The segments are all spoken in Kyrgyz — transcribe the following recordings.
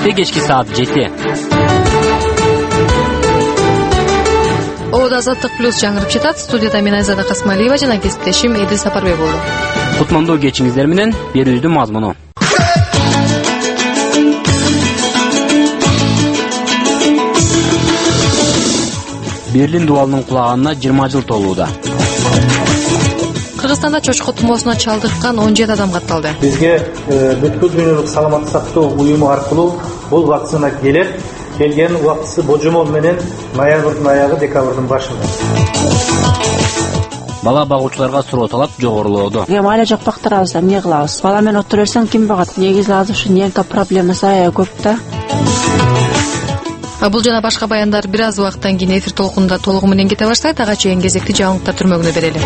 Эрте кечки саат 7. Ода Азаттык плюс жаңырып жатат. Студияда мен Айзада Касмалиева жана кесиптешим Эдил Сапарбек болду. Кутмандуу кечиңиздер менен берүүбүздүн мазмуну. Берлин дубалынын кулаганына 20 жыл толууда. Кыргызстанда чочко тумоосуна чалдыккан 17 адам катталды. Бизге бүткүл дүйнөлүк саламаттык сактоо уюму аркылуу бул вакцина келген убактысы божомол менен ноябрдын аягы, декабрдын башында. Бала багуучуларга суроо талап жогорулоодо. Майла жок бактырабыз, эмне кылабыз? Бала менен отура берсең ким багат? Негизи азыр ушу ненка проблемасы аябай көп да. Бул жана башка баяндар бир аз убакыттан кийин эфир толкунунда толугу менен кете баштайт. Ага чейин кезекти жаңылыктар түрмөгүнө берели.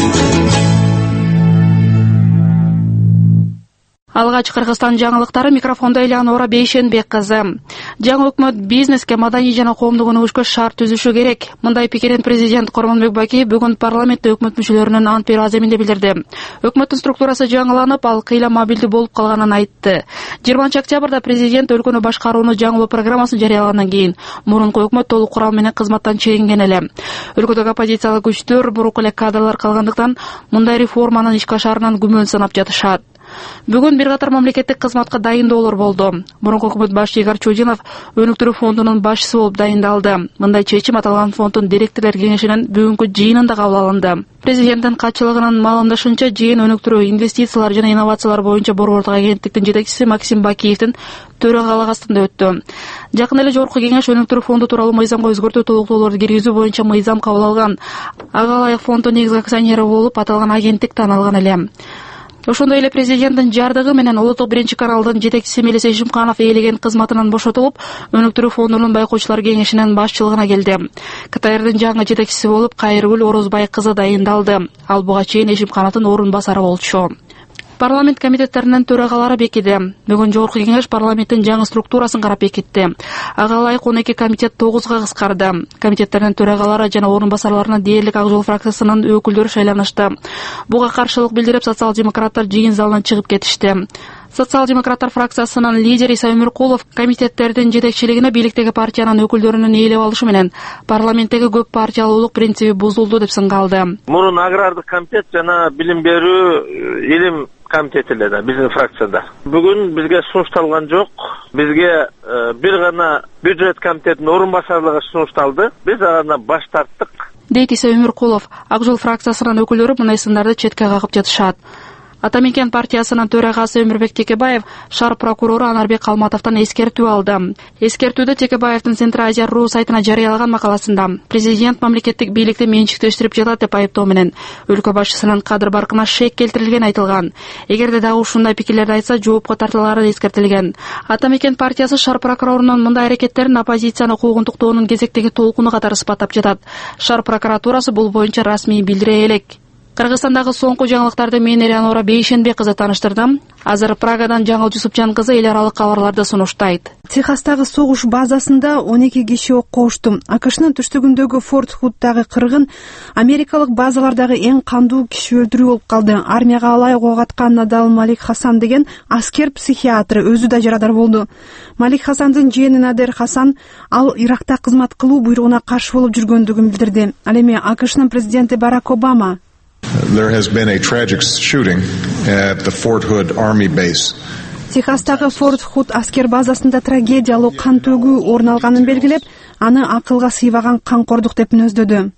Алгач Кыргызстан жаңылыктары, микрофондо Элеонора Бейшенбек кызы. Жаңы өкмөт бизнеске, маданий жана коомдук өнүгүшкө шарт түзүшү керек. Мындай пикирин президент Корманбек Бакиев бүгүн парламентте өкмөт мүчөлөрүнүн ант берүү аземинде билдирди. Өкмөттүн структурасы жаңыланып, ал кыйла мобилдүү болуп калганын айтты. 20 октябрда президент өлкөнү башкарууну жаңылоо программасын жарыялагандан кийин мурунку өкмөт толук курам менен кызматтан чегинген эле. Өлкөдөгү оппозициялык күчтөр, мурунку эле кадрлар калгандыктан мындай реформанын ишке ашарынан күмөн санап жатышат. Бүгүн бир катар мамлекеттик кызматка дайындоолор болду. Мурунку өкмөт башчы Игорь Чудинов өнүктүрүү фондунун башчысы болуп дайындалды. Мындай чечим аталган фонддун директорлор кеңешинин бүгүнкү жыйынында кабыл алынды. Президенттин катчылыгынын маалымдашынча, жыйын өнүктүрүү, инвестициялар жана инновациялар боюнча борбордук агенттиктин жетекчиси Максим Бакиевдин төрагалык астында өттү. Жакын эле жогорку кеңеш өнүктүрүү фонду тууралуу мыйзамга өзгөртүү толуктоолорду киргизүү боюнча мыйзам кабыл алган. Ага ылайык фонддун негизги акционери болуп аталган агенттик таанылган эле. Ошондой эле президенттин жардыгы менен Улуттук биринчи каналдын жетекчиси Мелис Эшимканов ээлеген кызматынан бошотулуп, өнүктүрүү фондунун байкоочулар кеңешинин башчылыгына келди. КТРдин жаңы жетекчиси болуп Кайыргүл Орозбай кызы дайындалды. Ал буга чейин Эшимкановдун орун басары болчу. Парламент комитеттеринин төрагалары бекиди. Бүгүн жогорку кеңеш парламенттин жаңы структурасын карап бекитти. Ага ылайык 12 комитет 9га кыскарды. Комитеттердин төрагалары жана орун басарларына дээрлик Ак Жол фракциясынын өкүлдөрү шайланышты. Буга каршылык билдирип, социал-демократтар жыйын залынан чыгып кетишти. Социал-демократтар фракциясынын лидери Иса Өмүркулов комитеттердин жетекчилигине бийликтеги партиянын өкүлдөрүнүн ээлеп алышы менен парламенттеги көп партиялуулук принциби бузулду деп сынгалды. Мурун агрардык комитет жана билим берүү, илим комитети эле да биздин фракцияда. Бүгүн бизге сунушталган жок. Бизге бир гана бюджет комитетинин орун басарлыгы сунушталды. Биз аны баш тарттык. Дейт Иса Өмүркулов. Ак Жол фракциясынын өкүлдөрү мындай сындарды четке кагып жатышат. Атамекен партиясынын төрагасы Өмүрбек Текебаев шаар прокурору Анарбек Калматовдон эскертүү алды. Эскертүүдө Текебаевдин Центр Азия.ру сайтына жарыялаган макаласында президент мамлекеттик бийликти менчиктештирип жатат деп айыптоо менен өлкө башчысынын кадр баркына шек келтирилген айтылган. Эгерде дагы ушундай пикирлерди айтса, жоопко тартылары эскертилген. Атамекен партиясы шаар прокурорунун мындай аракеттерин оппозицияны куугунтуктоонун кезектеги толкуну катары сыпаттап жатат. Шаар прокуратурасы бул боюнча расмий билдире элек. Кыргызстандагы соңку жаңылыктарды мен Элеонора Бейшенбек кызы таныштырдым. Азыр Прагадан Жаңыл Жусупжан кызы эл аралык кабарларды сунуштайт. Техастагы согуш базасында 12 киши окко ушту. АКШнын түштүгүндөгү Форт Худдагы кыргын америкалык базалардагы эң кандуу киши өлтүрүү болуп калды. Армияга алайык ок аткан Надал Малик Хасан деген аскер психиатр өзү да жарадар болду. Малик Хасандын жээни Надер Хасан ал Иракта кызмат кылуу буйругуна каршы болуп жүргөндүгүн билдирди. Ал эми АКШнын президенти Барак Обама There has been a tragic shooting at the Fort Hood Army base. Техастагы Форт Худ аскер базасында трагедиялуу кан төгүү орун алганын белгилеп, аны акылга сыйбаган камкордук деп мүнөздөдү.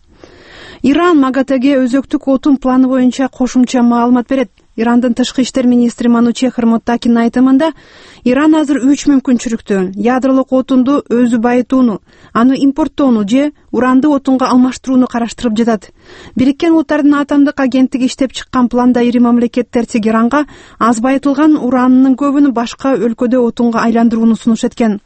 Иран МАГАТЭге өзөктүк отун планы боюнча кошумча маалымат берет. Ирандын тышкы иштер министри Манучехр Моттакинин айтымында, Иран азыр 3 мүмкүнчүлүктү: ядролук отунду өзү байытууну, аны импорттоону же уранды отунга алмаштырууну караштырып жатат. Бириккен Улуттардын атомдук агенттиги иштеп чыккан планда ири мамлекеттер Тегеранга аз байытылган уранынын көбүн башка өлкөдө отунга айландырууну сунуш эткен.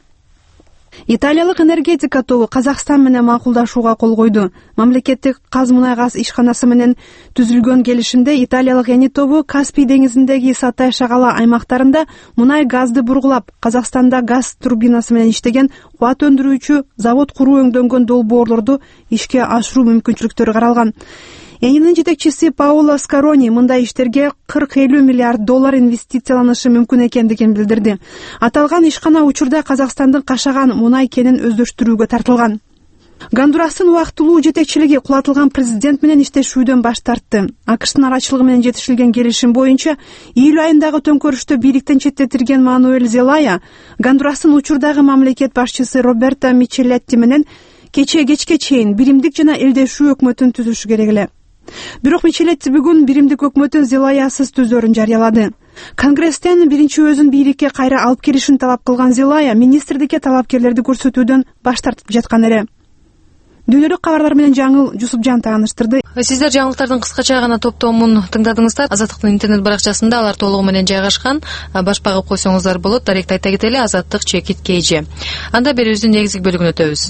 Италиялык энергетика тобу Казакстан менен макулдашууга кол койду. Мамлекеттик газ мунай газ ишканасы менен түзүлгөн келишимде Италиялык эни тобу Каспий деңизиндеги Сатай шагала аймактарында мунай газды бургулап, Казакстанда газ турбинасы менен иштеген кубат өндүрүүчү завод куруу өңдөнгөн долбоорлорду ишке ашыруу мүмкүнчүлүктөрү каралган. Энинин жетекчиси Паоло Скарони мындай иштерге 40-50 миллиард доллар инвестицияланышы мүмкүн экендигин билдирди. Аталган ишкана учурда Казакстандын кашаган мунай кенин өздөштүрүүгө тартылган. Гондурастын убактылуу жетекчилиги кулатылган президент менен иштешүүдөн баш тартты. АКШтын арачылыгы менен жетишилген келишим боюнча июль айындагы төңкөрүштө бийликтен четтетилген Мануэль Зелая Гондурастын учурдагы мамлекет башчысы Роберто Мичелетти менен кечке чейин биримдик жана элдешүү өкмөтүн түзүшү керек эле. Бирок Мичелетти бүгүн биримдик өкмөтүн Зелаясыз түзөрүн жарыялады. Конгресстен биринчи өзүн бийликке кайра алып келишин талап кылган Зелая министрдикке талапкерлерди көрсөтүүдөн баш тартып жаткан эле. Дүйнөлүк кабарлар менен Жаңыл Жусупжан тааныштырды. Сиздер жаңылыктардын кыскача гана топтомун тыңдадыңыздар. Азаттыктын интернет баракчасында алар толугу менен жайгашкан. Баш багып койсоңуздар болот. Даректи айта кетели, Азаттык чекит KG. Анда берүүбүздүн негизги бөлүгүнө өтөбүз.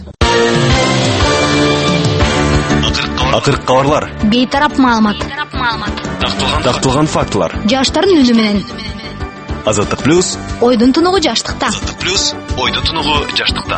Акыркы кабарлар. Бейтарап маалымат. Такталган фактылар. Жаштардын үнү менен. Азаттык плюс. Ойдун тунугу жаштыкта. Азаттык плюс. Ойдун тунугу жаштыкта.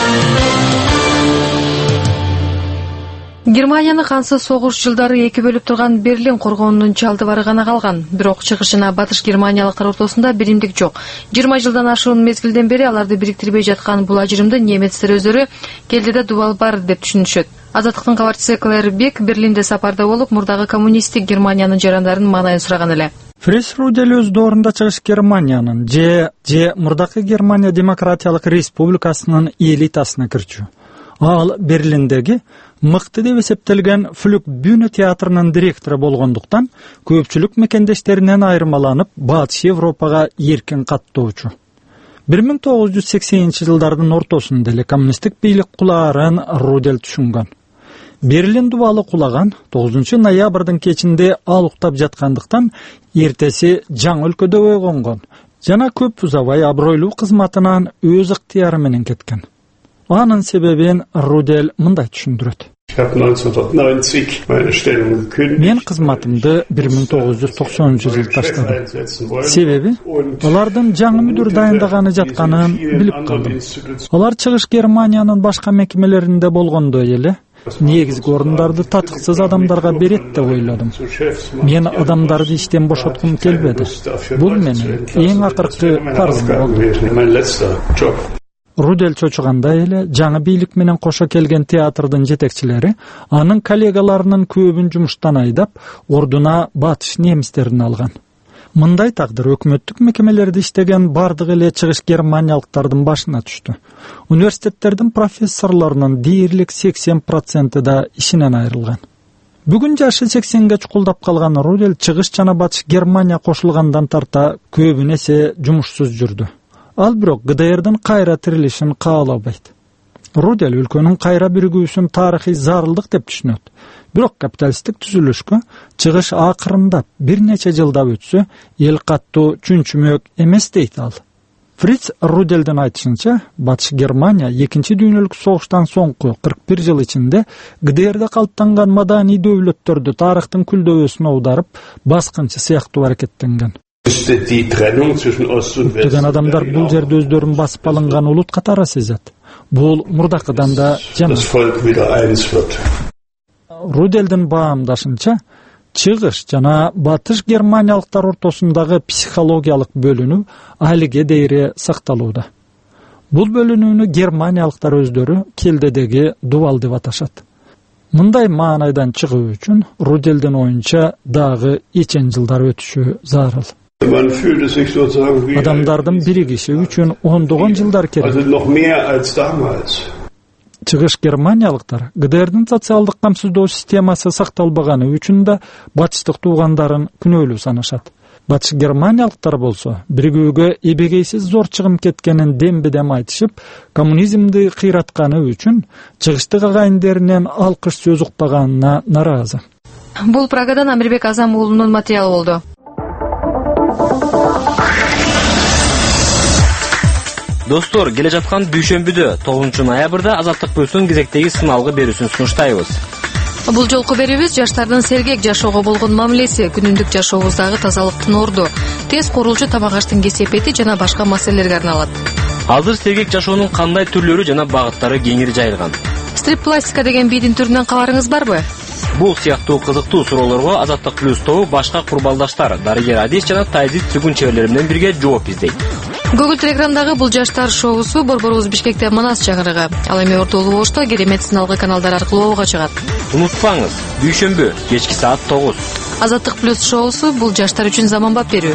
Германияны кансыз согуш жылдары эки бөлүп турган Берлин коргоонунун чалдыбары гана калган. Бирок чыгыш жана батыш германиялыктар ортосунда биримдик жок. 20 жылдан ашуун мезгилден бери аларды бириктирбей жаткан бул ажырымды немецтер өздөрү келдиде дубал бар деп түшүнүшөт. Азаттыктын кабарчысы Клэр Бек Берлинде сапарда болуп, мурдагы коммунисттик Германиянын жарандарын маанайын сураган эле. Фриц Рудель өз доорунда чыгыш Германиянын же мурдакы Германия Демократиялык Республикасынын элитасына кирчү. Ал Берлиндеги мыкты деп эсептелген Флюк Бюне театрынын директору болгондуктан көпчүлүк мекендештеринен айырмаланып, Батыш Европага эркин каттоочу. 1980-жылдардын ортосунда эле коммунисттик бийлик кулаарын Рудель түшүнгөн. Берлин дубалы кулаган 9-ноябрдын кечинде ал уктап жаткандыктан эртеси жаңы өлкөдө ойгонгон жана көп узабай абройлуу кызматынан өз ыктыяры менен кеткен. Анын себебин Рудель мындай түшүндүрөт. Мен кызматымды 1990-жылы таштадым. Себеби алардын жаңы мүдүр дайындаганы жатканын билип калдым. Алар чыгыш Германиянын башка мекемелеринде болгондой эле негизги орундарды татыксыз адамдарга берет деп ойлодум. Мен адамдарды иштен бошоткум келбеди. Бул менин эң акыркы парзым болду. Рудель чочугандай эле жаңы бийлик менен кошо келген театрдын жетекчилери анын коллегаларынын көбүн жумуштан айдап, ордуна батыш немистерин алган. Мындай тагдыр өкмөттүк мекемелерде иштеген бардык эле чыгыш германиялыктардын башына түштү. Университеттердин профессорлорунун дээрлик 80% да ишинен айрылган. Бүгүн жашы 80-ге чукулдап калган Рудель чыгыш жана батыш Германия кошулгандан тарта көбүн эсе жумушсуз жүрдү. Ал бирок ГДРдин кайра тирилишин каалабайт. Рудель өлкөнүн кайра биригүүсүн тарыхый зарылдык деп түшүнөт. Бирок капиталисттик түзүлүшкө чыгыш акырындап бир нече жылдап өтсө, эл каттуу чүнчүмөк эмес дейт ал. Фриц Рудельдин айтышынча, Батыш Германия 2-чи дүйнөлүк согуштан соңку 41 жыл ичинде ГДРде калыптанган маданий дөөлөттөрдү тарыхтын күлдөбөсүнө аударып, баскынчы сыяктуу аракеттенген. Көптөгөн адамдар бул жерде өздөрүн басып алынган улут катары сезет. Бул мурдакыдан да жаман. Рудельдин баамдашынча, чыгыш жана батыш германиялыктар ортосундагы психологиялык бөлүнүү алиге дейре сакталууда. Бул бөлүнүүнү германиялыктар өздөрү келдедеги дубал деп аташат. Мындай маанайдан чыгуу үчүн Рудельдин оюнча дагы ичен жылдар өтүшү зарыл. Адамдардын биригиши үчүн ондогон жылдар керек. Чыгыш германиялыктар ГДРдин социалдык камсыздоо системасы сакталбаганы үчүн да батыштык туугандарын күнөөлүү санашат. Батыш германиялыктар болсо биригүүгө эбегейсиз зор чыгым кеткенин дембедем айтышып, коммунизмди кыйратканы үчүн чыгыштык агайындеринен алкыш сөз укпаганына наразы. Бул Прагадан Амирбек Азам уулунун материалы болду. Достор, келе жаткан дүйшөмбүдө 9-ноябрда Азаттык плюстун кезектеги сыналгы берүүсүн сунуштайбыз. Бул жолку берүүбүз жаштардын сергек жашоого болгон мамилеси, күнүмдүк жашообуздагы тазалыктын орду, тез курулчу тамак-аштын кесепети жана башка маселелерге арналат. Азыр сергек жашоонун кандай түрлөрү жана багыттары кеңири жайылган. Стрип-пластика деген бийдин түрүнөн кабарыңыз барбы? Бул сыяктуу кызыктуу суроолорго Азаттык плюс тобу башка курбалдаштар Дарыгер Адис жана Тайзит Цүгүн чеберлери менен бирге жооп издейт. Көгүл телеэкрандагы бул жаштар шоусу борборубуз Бишкекте Манас чагырыгы, ал эми ортолуу Ошто керемет сыналгы каналдар аркылуу оога чыгат. Унутпаңыз, дүйшөмбү кечки саат 9. Азаттык плюс шоусу бул жаштар үчүн заманбап берүү.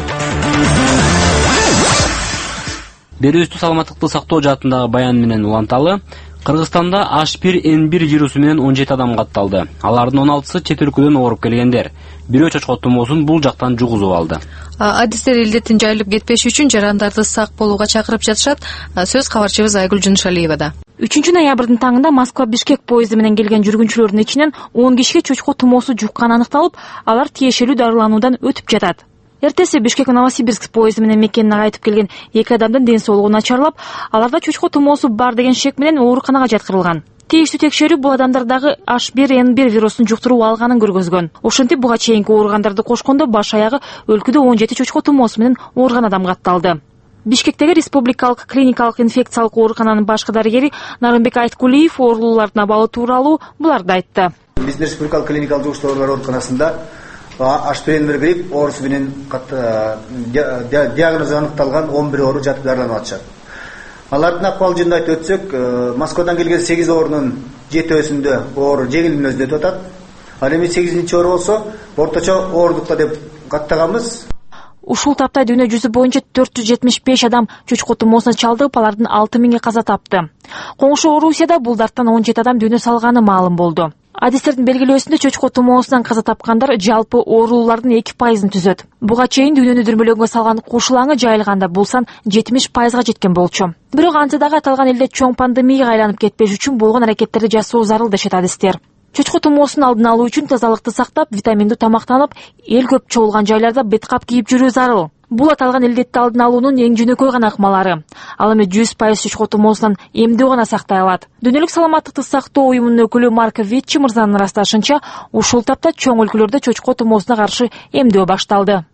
Берүүбүздү саламаттыкты сактоо жаатындагы баян менен уланталы. Кыргызстанда H1N1 вирусу менен 17 адам катталды. Алардын 16сы чет өлкөдөн ооруп келгендер. Бирөө чочко тумоосун бул жактан жугузуп алды. Адистер илдеттин жайылып кетпеши үчүн жарандарды сак болууга чакырып жатышат. Сөз кабарчыбыз Айгүл Жунушалиевада. 3-ноябрдын таңында Москва Бишкек поезду менен келген жүргүнчүлөрдүн ичинен 10 кишиге чочко тумоосу жукканы аныкталып, алар тиешелүү дарылануудан өтүп жатат. Эртеси Бишкек Новосибирск поезду менен мекенине кайтып келген 2 адамдын ден соолугу начарлап, аларда чочко тумоосу бар деген шек менен ооруканага жаткырылган. Тийиштүү текшерүү бул адамдардагы H1N1 вирусун жуктуруу алганын көргөзгөн. Ошентип буга чейинки ооругандарды кошкондо баш аягы өлкөдө 17 чочко тумоосу менен ооруган адам катталды. Бишкектеги республикалык клиникалык инфекциялык оорукананын башкы дарыгери Нарымбек Айткулиев оорулуулардын абалы тууралуу буларды айтты. Биздин республикалык клиникалык жугуштуулар ооруканасында H1N1 грипп оорусу менен диагнозу аныкталган 11 оору жатып дарыланып атышат. Алардын акыбалы жөнүндө айтып өтсөк, Москвадан келген 8 оорунун 7-өсүндө оору жеңил мүнөздө атат. Ал эми 8-чи оору болсо орточо оорулукта деп каттаганбыз. Ушул тапта дүйнө жүзү боюнча 475 адам чочко тумоосуна чалдыгып, алардын 6000 каза тапты. Коңшу Орусияда бул дарттан 17 адам дүйнө салганы маалым болду. Адистердин белгилөөсүндө чочко тумоосунан каза тапкандар жалпы оорулуулардын 2%-ын түзөт. Буга чейин дүйнөнү дүрмөлөгөнгө салган кушулаңы жайылганда бул сан 70%га жеткен болчу. Бирок антса дагы аталган элде чоң пандемияга айланып кетпеш үчүн болгон аракеттерди жасоо зарыл дешет адистер. Чочко тумоосунун алдын алуу үчүн тазалыкты сактап, витаминдүү тамактанып, эл көп чогулган жайларда беткап кийип жүрүү зарыл. Бул аталган илдетти алдын алуунун эң жөнөкөй гана ыкмалары. Ал эми 100% чочко тумоосунан эмдөө гана сактай алат. Дүйнөлүк саламаттыкты сактоо уюмунун өкүлү Марк Витчи мырзанын ырасташынча, ушул тапта чоң өлкөлөрдө чочко тумоосуна каршы эмдөө башталды.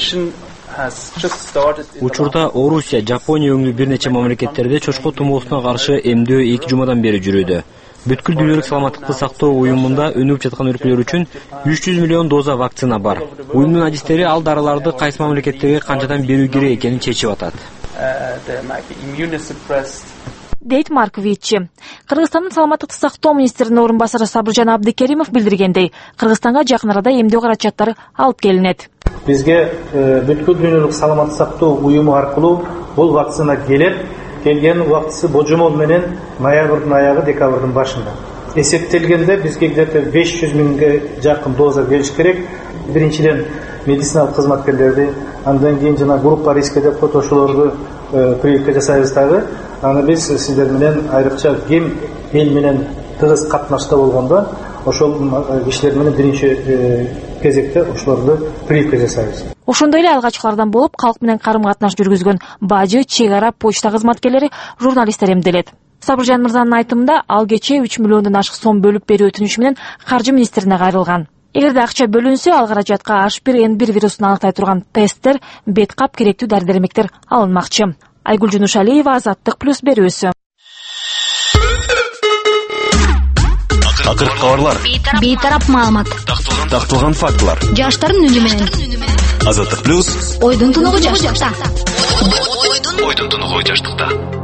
Учурда Орусия, Жапония өңдүү бир нече мамлекеттерде чочко тумоосуна каршы эмдөө 2 жумадан бери жүрүүдө. Бүткүл дүйнөлүк саламаттыкты сактоо уюмунда өнүгүп жаткан өлкөлөр үчүн 300 миллион доза вакцина бар. Уюмдун адистери ал дарыларды кайсы мамлекеттерге канчадан берүү керек экенин чечип атат. Дейт Марк Витчи. Кыргызстандын саламаттыкты сактоо министринин орун басары Сабыржан Абдикеримов билдиргендей, Кыргызстанга жакын арада эмдөө каражаттары алып келинет. Бизге бүткүл дүйнөлүк саламаттыкты сактоо уюму аркылуу бул вакцина келет. Келген убактысы божомол менен ноябрдын аягы, декабрдын башында. Эсептелгенде бизге где-то 500 миңге жакын доза бериш керек. Биринчиден медициналык кызматкерлерди, андан кийин жана группа риска деп коет, ошолорду прививка жасайбыз дагы. Аны биз сиздер менен айрыкча ким эл менен тыгыз катнашта болгондо ошол кишилер менен биринчи кезекте ошолорду прививка жасайбыз. Ошондой эле алгачкылардан болуп, калк менен карым-катнаш жүргүзгөн бажы, чек ара, почта кызматкерлери, журналисттер эмделет. Сабыржан мырзанын айтымында, ал кечээ 3 миллиондон ашык сом бөлүп берүү өтүнүшү менен каржы министрине кайрылган. Эгерде акча бөлүнсө, ал каражатка H1N1 вирусун аныктай турган тесттер, бет кап, керектүү дары-дармектер алынмакчы. Айгүл Жунушалиева, Азаттык плюс берүүсү. Акыркы кабарлар. Бейтарап маалымат. Такталган фактылар. Жаштардын үнү менен. Азаттык плюс. Ойдун тунугу жаштыкта. Ойдун тунугу жаштыкта.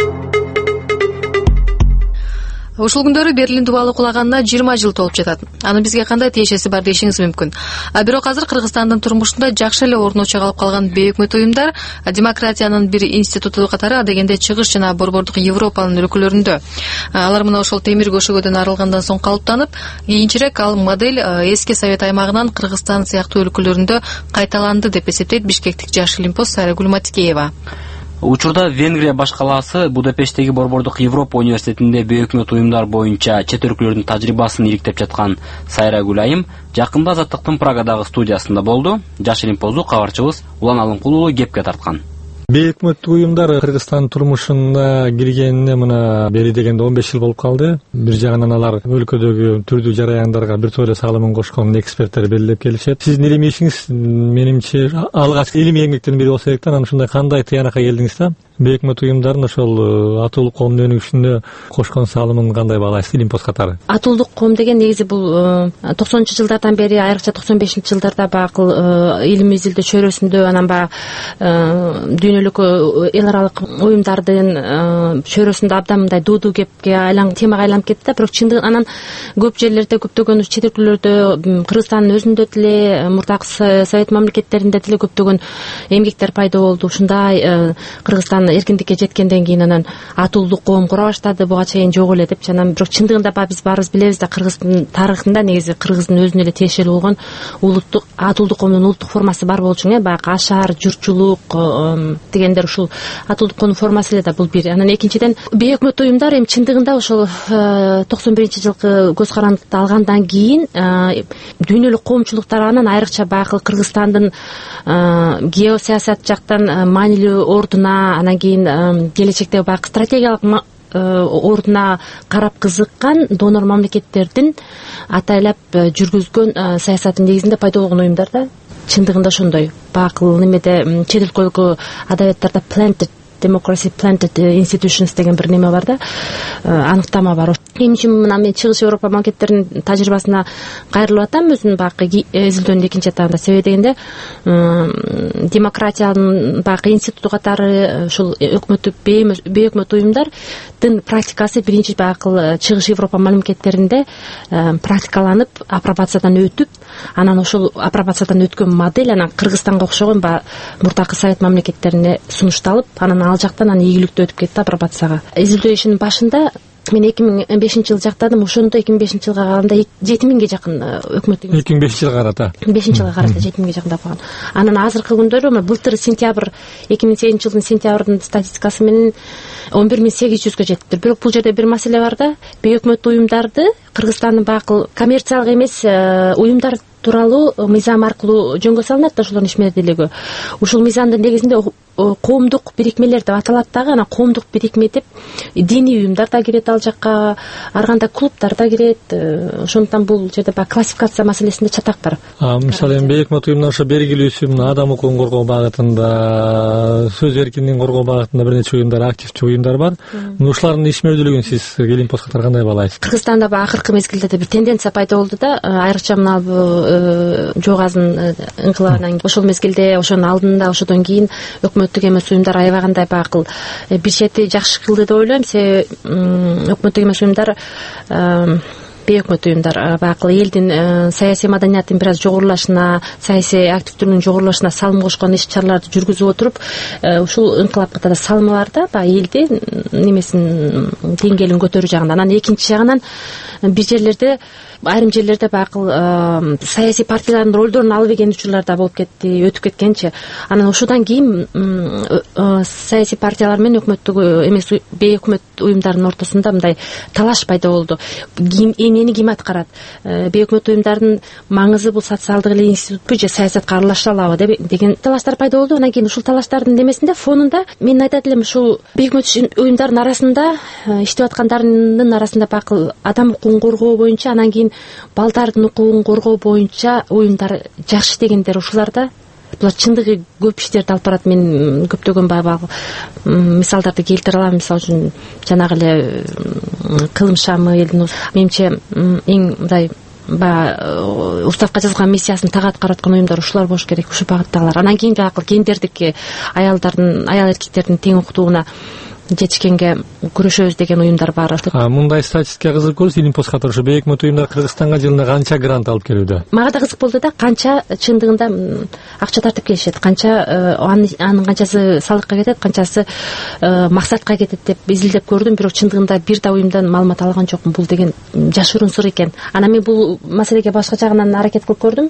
Ушул күндөрү Берлин дубалы кулаганына 20 жыл толуп жатат. Аны бизге кандай тиешеси бар дешиңиз мүмкүн. Бирок азыр Кыргызстандын турмушунда жакшы эле орун очуп калган бейөкмөт уюмдар демократиянын бир институту катары адегенде чыгыш жана борбордук Европанын өлкөлөрүндө. Алар мына ошол темир көшөгөдөн арылгандан соң калыптанып, кийинчерээк ал модель эски Совет аймагынан Кыргызстан сыяктуу өлкөлөрүндө кайталанды деп эсептейт бишкектик жаш илимпоз Сайрагүл Матикеева. Учурда Венгрия баш калаасы Будапешттеги борбордук Европа университетинде бейөкмөт уюмдар боюнча чет өлкөлөрдүн тажрыйбасын иликтеп жаткан Сайрагүл айым жакында Азаттыктын Прагадагы студиясында болду. Жаш илимпозду кабарчыбыз Улан Алымкулуу кепке тарткан. Бейөкмөттүк уюмдар Кыргызстан турмушуна киргенине мына бери дегенде 15 жыл болуп калды. Бир жагынан алар өлкөдөгү түрдүү жараяндарга бир тойло салымын кошкон эксперттер белгилеп келишет. Сиздин илимий ишиңиз менимче алгачкы илимий эмгектердин бири болсо керек да. Анан ушундай кандай тыянакка келдиңиз да? Бейөкмөт уюмдардын ошол атуулук коомдун өнүгүшүнө кошкон салымын кандай баалайсыз Илимпост катары? Атуулук коом деген негизи бул 90-жылдардан бери, айрыкча 95-жылдарда баягы илим изилдөө чөйрөсүндө, анан баягы дүйнөлүк эл аралык уюмдардын чөйрөсүндө абдан мындай дуудуу кепке темага айланып кетти да. Бирок чындыгы анан көп жерлерде, көптөгөн чет өлкөлөрдө, Кыргызстандын өзүндө деле, мурдакы Совет мамлекеттеринде деле көптөгөн эмгектер пайда болду. Ушундай Кыргызстан эркиндикке жеткенден кийин анан атуулук коом кура баштады, буга чейин жок эле деп. Анан бирок чындыгында биз баарыбыз билебиз да, Кыргыздын тарыхында негизи Кыргыздын өзүнө эле тиешелүү болгон улуттук атуулук коомдун улуттук формасы бар болчу. Баягы ашар, журтчулук дегендер ушул атуулук коомдун формасы эле да, бул бир. Анан экинчиден бейөкмөт уюмдар эми чындыгында ошол 91-жылкы көз карандыкты алгандан кийин дүйнөлүк коомчулуктар анан айрыкча баягы Кыргызстандын геосаясат жактан маанилүү ордуна, анан кийин келечекте баягы стратегиялык ордуна карап кызыккан донор мамлекеттердин атайлап жүргүзгөн саясаттын негизинде пайда болгон уюмдар да. Чындыгында ошондой баягы немеде чет өлкөлүк адабияттарда planted democracy, planted institutions деген бир неме бар да, аныктама бар. Эмне мына мен Чыгыш Европа мамлекеттеринин тажрыйбасына кайрылып атам өзүмдүн баягы изилдөөнүн экинчи этабында. Себеби дегенде демократиянын баягы институту катары ушул бейөкмөт уюмдардын практикасы биринчи баягы Чыгыш Европа мамлекеттеринде практикаланып, апробациядан өтүп, анан ошол апробациядан өткөн модель анан Кыргызстанга окшогон мурдакы Совет мамлекеттерине сунушталып, анан ал жактан ийгиликтүү өтүп кетти апробацияга. Изилдөө ишинин башында мен 2005-жылы жактадым. Ошондо 2005-жылга караганда 7000ге жакын өкмөт 2005-жылга карата 5-жылга карата 7000ге жакындап калган. Анан азыркы күндөрү былтыр сентябрь 2008-жылдын сентябрдын статистикасы менен 11800ге жетиптир. Бирок бул жерде бир маселе бар да. Бейөкмөт уюмдарды Кыргызстандын баягы коммерциялык эмес уюмдар тууралуу мыйзам аркылуу жөнгө салынат да, ошолордун ишмердүүлүгү. Ушул мыйзамдын негизинде коомдук бирикмелер деп аталат дагы. Анан коомдук бирикме деп диний уюмдар да кирет ал жакка, ар кандай клубдар да кирет. Ошондуктан бул жерде баягы классификация маселесинде чатак бар. Мисалы эми бейөкмөт уюмдар ошо бергилүүсү адам укугун коргоо багытында, сөз эркиндигин коргоо багытында бир нече уюмдар, активдүү уюмдар бар. Ушулардын ишмердүүлүгүн сиз Илимпост катары кандай баалайсыз? Кыргызстанда баягы акыркы мезгилде бир тенденция пайда болду да, айрыкча мына Жоғазын ыңкылабынан ошол мезгилде, ошонун алдында, ошодон кийин өкмөттүк эмес уюмдар аябагандай баягы бир чети жакшы кылды деп ойлойм. Себеби өкмөттүк эмес уюмдар, бейөкмөт уюмдар баягы элдин саясий маданиятын бир аз жогорулашына, саясий активдүүлүгүнүн жогорулашына салым кошкон иш-чараларды жүргүзүп отуруп, ушул инкылапка да салымы бар да, баягы элдин немесин деңгээлин көтөрүү жагынан. Анан экинчи жагынан бир жерлерде, айрым жерлерде баягы саясий партиялардын ролдорун алып ийген учурлар да болуп кетти, өтүп кеткенчи. Анан ошондон кийин саясий партиялар менен өкмөттүк эмес бейөкмөт уюмдардын ортосунда мындай талаш пайда болду. Эмнени ким аткарат? Бейөкмөт уюмдардын маңызы бул социалдык эле институтпу же саясатка аралаша алабы деген талаштар пайда болду. Анан кийин ушул талаштардын немесинде, фонунда мен айтат элем, ушул бейөкмөт уюмдардын арасында, иштеп аткандардын арасында баягы адам укугун коргоо боюнча, анан кийин балдардын укугун коргоо боюнча уюмдар жакшы дегендер ушулар да. Булар чындыгы көп иштерди алып барат. Мен көптөгөн баягы мисалдарды келтире алам. Мисалы үчүн жанагы эле кылым шамы элдин менимче эң мындай уставка жазган миссиясын так аткарып аткан уюмдар ушулар болуш керек, ушул багыттагылар. Анан кийин баягы гендердик аял эркектердин тең укуктугуна жетишкенге күрөшөбүз деген уюмдар бар. Мындай статистика кызык болду. Илимпост катары ошо бейөкмөт уюмдар Кыргызстанга жылына канча грант алып келүүдө? Мага да кызык болду да, канча чындыгында акча тартып келишет, канча анын канчасы салыкка кетет, канчасы максатка кетет деп изилдеп көрдүм. Бирок чындыгында бир да уюмдан маалымат алган жокмун. Бул деген жашыруун сыр экен. Анан мен бул маселеге башка жагынан аракет кылып көрдүм.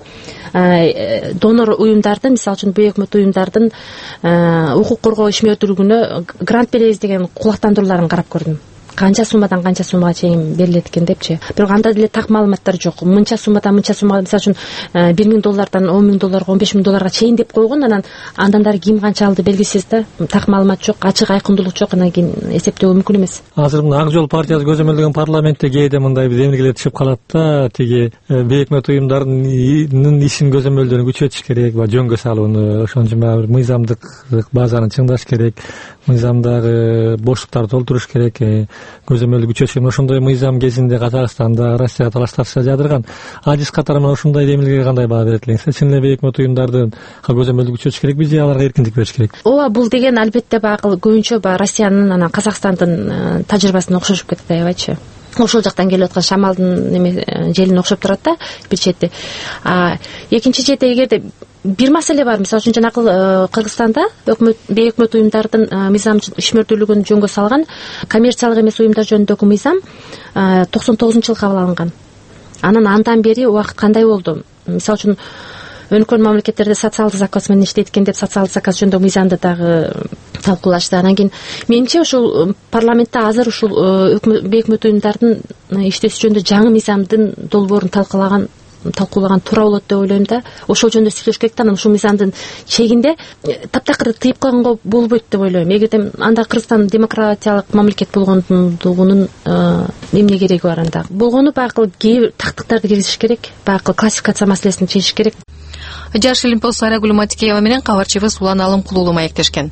Донор уюмдардын, мисалы үчүн бейөкмөт уюмдардын укук коргоо ишмердүүлүгүнө грант беребиз деген кулактандырууларын карап көрдүм. канча суммадан канча суммага чейин берилет экен депчи. Бирок анда деле так маалыматтар жок. Мынча суммадан мынча суммага, мисалы үчүн $1,000 $10,000 $15,000 чейин деп койгон. Анан андан дары ким канча алды белгисиз да. Так маалымат жок, ачык айкындуулук жок. Анан кийин эсептөө мүмкүн эмес. Азыр мына Ак жол партиясы көзөмөлдөгөн парламентте кээде мындай бир эмгелер түшүп калат да, тиги бейөкмөт уюмдардын ишин көзөмөлдөрүн күчөтүш керек, жөнгө салууну, ошон үчүн баягы мыйзамдык базаны чыңдаш керек, мыйзамдагы боштуктарды толтуруш керек, көзөмөлдү күчөтүш. Ошондой мыйзам кезинде Казакстанда, Россия талаштарча жадырган. Адис катары менен ушундай эмнелерге кандай баа берет элеңиз? Чын эле бейөкмөт уюмдардын көзөмөлдү күчөтүш керекпи же аларга эркиндик бериш керек? Ооба, бул деген албетте баягы көбүнчө Россиянын анан Казакстандын тажрыйбасына окшошуп кетет аябайчы. Ошол жактан келип аткан шамалдын желине окшоп турат да бир чети. Экинчи чети, эгерде бир маселе бар, мисалы үчүн жанагы Кыргызстанда бейөкмөт уюмдардын мыйзам ишмердүүлүгүн жөнгө салган коммерциялык эмес уюмдар жөнүндөгү мыйзам 99-жылы кабыл алынган. Андан бери убакыт кандай болду? Мисалы үчүн өнүккөн мамлекеттерде социалдык заказ менен иштейт экен деп социалдык заказ жөнүндө мыйзамды дагы талкуулашты. Анан кийин менимче ушул парламентте азыр ушул бейөкмөт уюмдардын иштөөсү жөнүндө жаңы мыйзамдын долбоорун талкуулаган туура болот деп ойлойм да. Ошол жөнүндө сүйлөш керек да. Анан ушул мыйзамдын чегинде таптакыр тыйып койгонго болбойт деп ойлойм. Эгерде анда Кыргызстан демократиялык мамлекет болгондугунун эмне кереги бар анда? Болгону баягы кээ бир тактыктарды киргизиш керек, баягы классификация маселесин чечиш керек. Жаш Илимпоз Айрагүл Матикеева менен кабарчыбыз Улан Алымкулуулу маектешкен.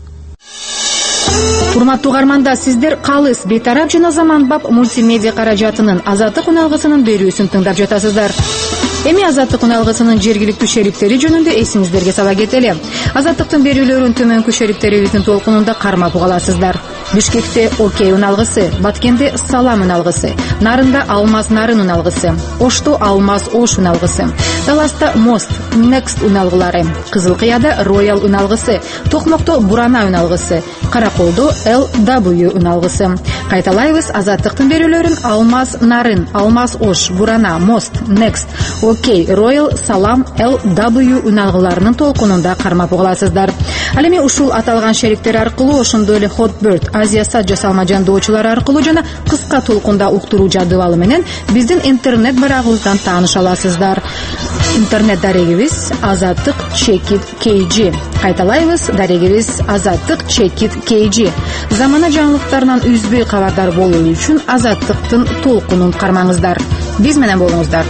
Урматтуу угармандар, сиздер Калыс бейтарап жана заманбап мультимедиа каражатынын Азаттык уналгысынын берүүсүн тыңдап жатасыздар. Эми Азаттык уналгысынын жергиликтүү шериктери жөнүндө эсиңиздерге сала кетели. Азаттыктын берүүлөрүн төмөнкү шериктерибиздин толкунунда кармап угаласыздар. Бишкекте Окей уналгысы, Баткенде Салам уналгысы, Нарында Алмаз Нарын уналгысы, Ошто Алмаз Ош уналгысы, Таласта Мост Next уналгылары, Кызылкыяда Роял уналгысы, Токмокто Бурана уналгысы, Караколдо LW уналгысы. Кайталайбыз, Азаттыктын берүүлөрүн Алмаз Нарын, Алмаз Ош, Бурана, Мост, Next, Окей, Роял, Салам, LW уналгыларынын толкунунда кармап угаласыздар. Ал эми ушул аталган шериктер аркылуу, ошондой эле Hotbird, Азия сат жасалма жандоочулар аркылуу жана кыска толкунда уктуруу жадыбалы менен биздин интернет барагыбыздан тааныша аласыздар. Интернет дарегибиз Азаттык Checkit KG. Кайталайбыз, дарегибиз Азаттык Checkit KG. Замана жаңылыктарынан үзбөй кабардар болуу үчүн Азаттыктын толкунун кармаңыздар. Биз менен болуңуздар.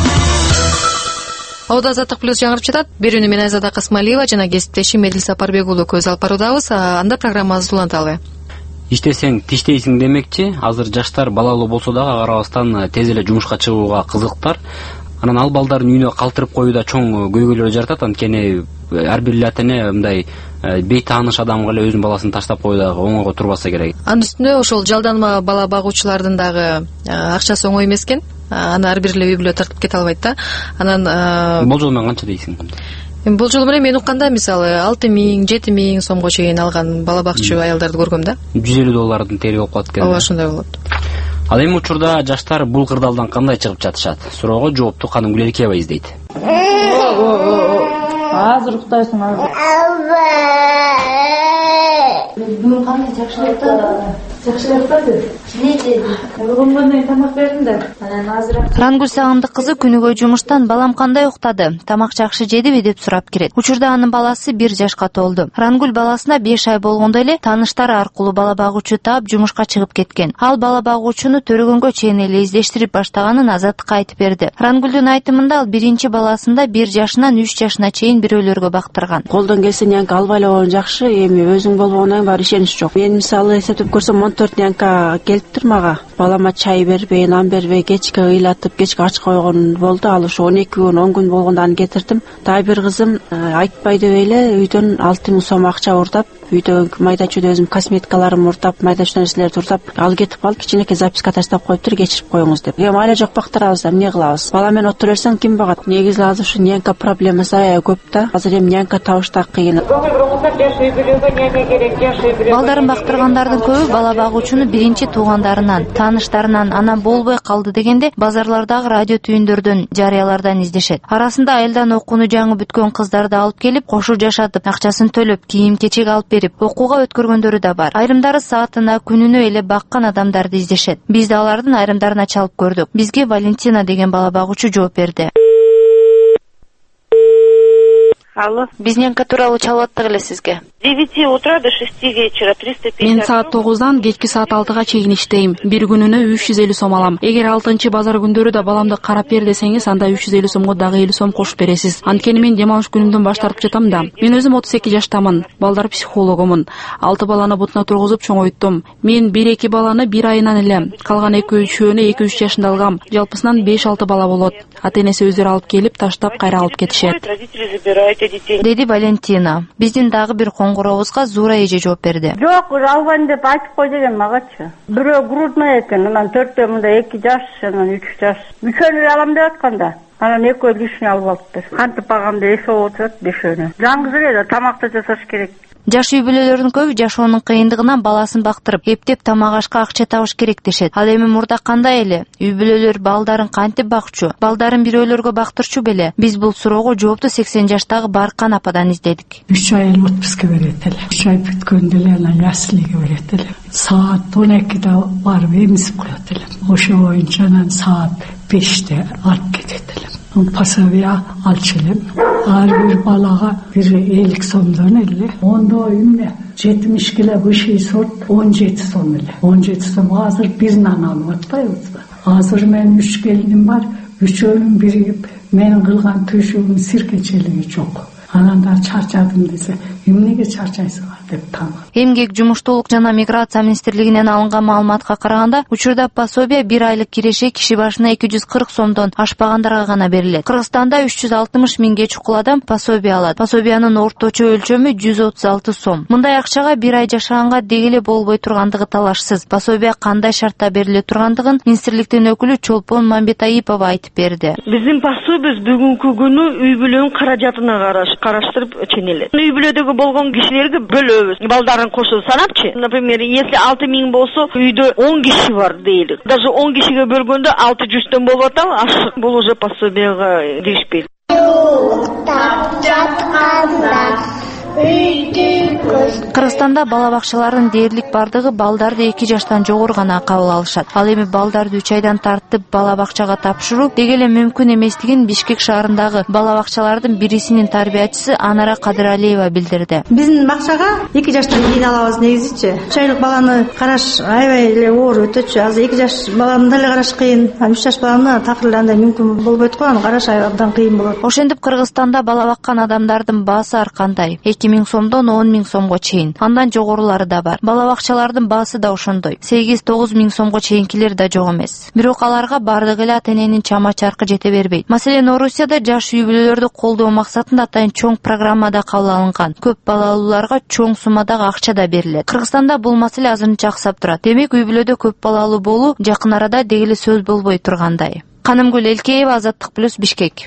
Ода Азаттык плюс жаңырып жатат. Берүүнү мен Айзада Касмалиева жана кесиптешим Эдил Сапарбек уулу көз алып баруудабыз. Анда программабызды уланталы. Иштесең тиштейсиң демекчи, азыр жаштар балалуу болсо дагы карабастан тез эле жумушка чыгууга кызыктар. Анан ал балдардын үйүнө калтырып коюуда чоң көйгөйлөр жаратат. Анткени ар бир эле ата эне мындай бейтааныш адамга эле өзүнүн баласын таштап коюуда оңойго турбаса керек. Анын үстүнө ошол жалданма бала багуучулардын дагы акчасы оңой эмес экен. Аны ар бир эле үй бүлө тартып кете албайт да. Анан болжол менен канча дейсиң? Болжол менен мен укканда мисалы 6,000, 7,000 сомго чейин алган бала бакчы аялдарды көргөм да. $150 тери болуп калат экен. Ооба, ошондой болот. Ал эми учурда жаштар бул кырдаалдан кандай чыгып жатышат? Суроого жоопту Каным Гүлеркеева издейт. Азыр уктайсың, азыр. Бүгүн кандай жакшылап атады? Ургунгандан тамак бердим да. Анан азыраак. Рангүл Сагындык кызы күнүгө жумуштан балам кандай уктады? Тамак жакшы жедиби деп сурап кирет. Учурда анын баласы 1 жашка толду. Рангүл баласына 5 ай болгондо эле тааныштары аркылуу бала багуучу таап жумушка чыгып кеткен. Ал бала багуучуну төрөгөнгө чейин эле издештирип баштаганын Азаттыкка айтып берди. Рангүлдүн айтымында ал биринчи баласында 1 жашынан 3 жашына чейин бирөөлөргө бактырган. Колдон келсе нянка албай эле болгон жакшы, эми өзүң болбогондон бар ишенич жок. Мен мисалы эсептеп көрсөм 14 нянка келиптир мага. Балама чай бербей, нан бербей, кечке ыйлатып, кечке ач койгон болду. Ал ошо 12 күн, 10 күн болгондо аны кетирдим. Дагы бир кызым айтпай деп эле үйдөн 6,000 сом акча урдап, үйдөгү майда чүйдө өзүм косметикаларымды урдап, майда чүйдө нерселерди урдап, ал кетип калып, кичинекей записка таштап коюптур, кечирип коюңуз деп. Эми айла жок бактырабыз, эмне кылабыз? Бала менен отура берсең ким багат? Негизи азыр ушу нянка проблемасы аябай көп да. Азыр эми нянка табыш да кыйын. Балдарын бактыргандардын көбү бала багуучуну биринчи туугандарынан, тааныштарынан, анан болбой калды дегенде базарлардагы радио түйүндөрдөн, жарыялардан издешет. Арасында айылдан окууну жаңы бүткөн кыздарды алып келип, кошо жашатып, акчасын төлөп, кийим-кечек алып берип берип окууга өткөргөндөрү да бар. Айрымдары саатына, күнүнө эле баккан адамдарды издешет. Биз да алардын айрымдарына чалып көрдүк. Бизге Валентина деген бала багуучу жооп берди. Алло. Бизненка тууралуу чалып аттык эле сизге. С 9 утра до 6 вечера 350. Мен саат 9-дан кечки саат 6-га чейин иштейм. Бир күнүнө 350 сом алам. Эгер 6-базар күндөрү да баламды карап бер десеңиз, анда 350 сомго дагы 50 сом кошуп бересиз. Анткени мен дем алыш күнүмдөн баш тартып жатам да. Мен өзүм 32 жаштамын. Балдар психологумун. 6 баланы бутуна тургузуп чоңойттум. Мен 1-2 баланы бир айынан эле, калган 2-3-өнү 2-3 жашында алгам. Жалпысынан 5-6 бала болот. Ата-энеси өздөрү алып келип, таштап кайра алып кетишет. Деди Валентина. Биздин дагы бир коңгурообузга Зура эже жооп берди. Жок, албайм деп айтып кой деген магачы. Бирөө грудной экен, анан 4төө мында 2 жаш, анан 3 жаш. Үчөөнү алам деп атканда, анан экөө лишний алып алыптыр. Кантип багамды эсеп отурат бешөөнү. Жаңгыз эле тамакты жасаш керек. Жаш үй бүлөлөрдүн көбү жашоонун кыйындыгынан баласын бактырып, эптеп тамак ашка акча табыш керек дешет. Ал эми мурда кандай эле? Үй бүлөлөр балдарын кантип бакчу? Балдарын бирөөлөргө бактырчу беле? Биз бул суроого жоопту 80 жаштагы Баркан ападан издедик. 3 ай отпуска берет эле. 3 ай бүткөндө эле анан яслиге берет эле. Саат 12-де барып эмизип коет эле. Ошо боюнча анан саат 5-те алып кетет эле. Пособие алчу элем. Ар бир балага бир 50 сомдон эле. Ондо эмне 70 кило высший сорт 17 сом эле. 17 сом азыр бир нан алып атпайбызбы? Азыр мен 3 келиним бар. Үчөөнүн биригип менин кылган төшөгүм сиркечелиги жок. Анандар чарчадым десе, эмнеге чарчайсыңар деп таң. Эмгек, жумуштуулук жана миграция министрлигинен алынган маалыматка караганда, учурда пособие 1 айлык киреше киши башына 240 сомдон ашпагандарга гана берилет. Кыргызстанда 360 миңге чукул адам пособие алат. Пособиянын орточо өлчөмү 136 сом. Мындай акчага 1 ай жашаганга дегеле болбой тургандыгы талашсыз. Пособие кандай шартта бериле тургандыгын министрликтин өкүлү Чолпон Мамбетаипова айтып берди. Биздин пособие бүгүнкү күнү үй бүлөнүн каражатына караштырып ченелет. Үй бүлөдөгү болгон кишилерге бөлөбүз. Балдарын кошуп санапчы. Например, если 6 миң болсо, үйдө 10 киши бар дейли. Даже 10 кишиге бөлгөндө 600төн болуп атабы, ашык бул уже пособияга киришпейт. Кыргызстанда бала бакчаларынын дээрлик бардыгы балдарды 2 жаштан жогору гана кабыл алышат. Ал эми балдарды 3 айдан тартып бала бакчага тапшыруу дегеле мүмкүн эместигин Бишкек шаарындагы бала бакчалардын бирисинин тарбиячысы Анара Кадыралиева билдирди. Биздин бакчага 2 жаштан кийин алабыз негизичи. 3 айлык баланы караш аябай эле оор өтөчү. Азыр 2 жаш баланы деле караш кыйын. 3 жаш баланы такыр эле андай мүмкүн болбойт го, аны караш абдан кыйын болот. Ошентип Кыргызстанда бала баккан адамдардын баасы ар кандай? 2 миң сомдон 10 миң сомго чейин. Андан жогорулары да бар. Бала бакчалардын баасы да ошондой. 8-9 миң сомго чейинкилер да жок эмес. Бирок аларга бардык эле ата-эненин чама-чаркы жете бербейт. Маселен, Орусияда жаш үй бүлөлөрдү колдоо максатында атайын чоң программада кабыл алынган. Көп балалууларга чоң суммадагы акча да берилет. Кыргызстанда бул маселе азырынча аксап турат. Демек, үй бүлөдө көп балалуу болуу жакын арада дегеле сөз болбой тургандай. Канымгүл Элкеева, Азаттык плюс, Бишкек.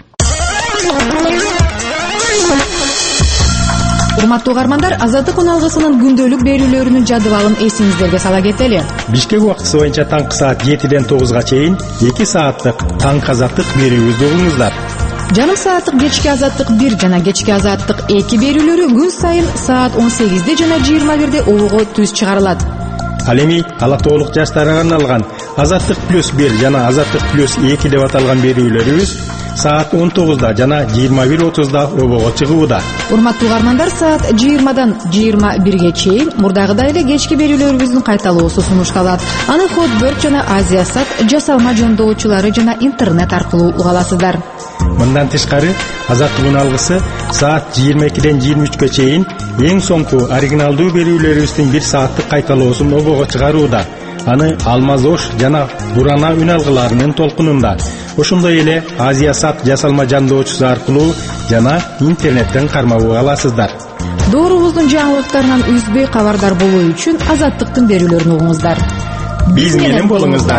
Урматтуу угармандар, Азаттык уналгысынын күндөлүк берүүлөрүнүн жадыбалын эсиңиздерге сала кетели. Бишкек убактысы боюнча таңкы саат 7-ден 9-га чейин 2 сааттык таңкы азаттык берүүбүздү угуңуздар. Жарым сааттык кечки азаттык 1 жана кечки азаттык 2 берүүлөрү күн сайын саат 18-де жана 21-де угуга түз чыгарылат. Ал эми ала тоолук жаштарга арналган Азаттык плюс 1 жана Азаттык плюс 2 деп аталган берүүлөрүбүз саат 19-да жана 21:30-да обого чыгууда. Урматтуу угармандар, саат 20-дан 21-ге чейин мурдагыдай эле кечки берүүлөрүбүздүн кайталоосу сунушталат. Аны Хотберт жана Азиясат жасалма жондоочулары жана интернет аркылуу уга аласыздар. Мындан тышкары, Азаттык уналгысы саат 22-ден 23-ге чейин эң соңку оригиналдуу берүүлөрүбүздүн 1 сааттык кайталоосун обого чыгарууда. Аны Алмазош жана Бурана үналгыларынын толкунунда, ошондой эле Азиясат жасалма жандоочусу аркылуу жана интернеттен кармап аласыздар. Доорубуздун жаңылыктарынан үзбөй кабардар болуу үчүн Азаттыктын берүүлөрүн угуңуздар. Биз менен болуңуздар.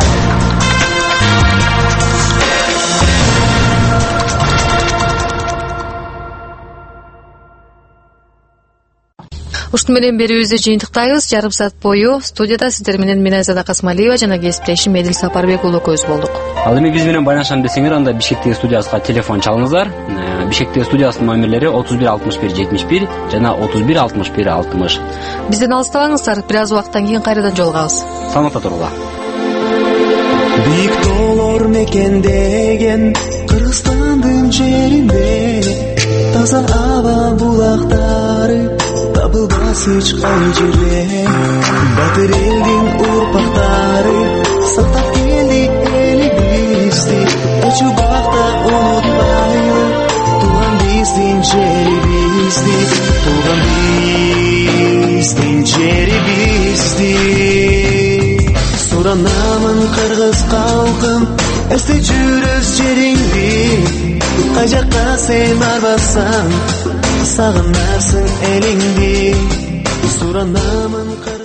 Ушуну менен берүүбүздү жыйынтыктайбыз. Жарым саат бою студияда сиздер менен мен Айзада Касмалиева жана кесиптешим Эдил Сапарбек уулу экөөбүз болдук. Ал эми биз менен байланышам десеңер, анда Бишкектеги студиясына телефон чалыңыздар. Бишкектеги студиясынын номерлери 31 61 71 жана 31 61 60. Бизден алыстабаңыздар. Бир аз убакыттан кийин кайрадан жолугабыз. Саламатта туруңуздар. Бийик тоолор мекендеген Кыргызстандын жеринде таза аба булактары табылбас эч кай жерде. Батыр элдин урпактары сактап келди элибизди. Эч убакта унутпайлы тууган биздин жерибизди. Тууган биздин жерибизди. Суранамын кыргыз калкым, эсте жүрөс жериңди. Кай жакка сен барбасаң, сагынасың элиңди. Суранамын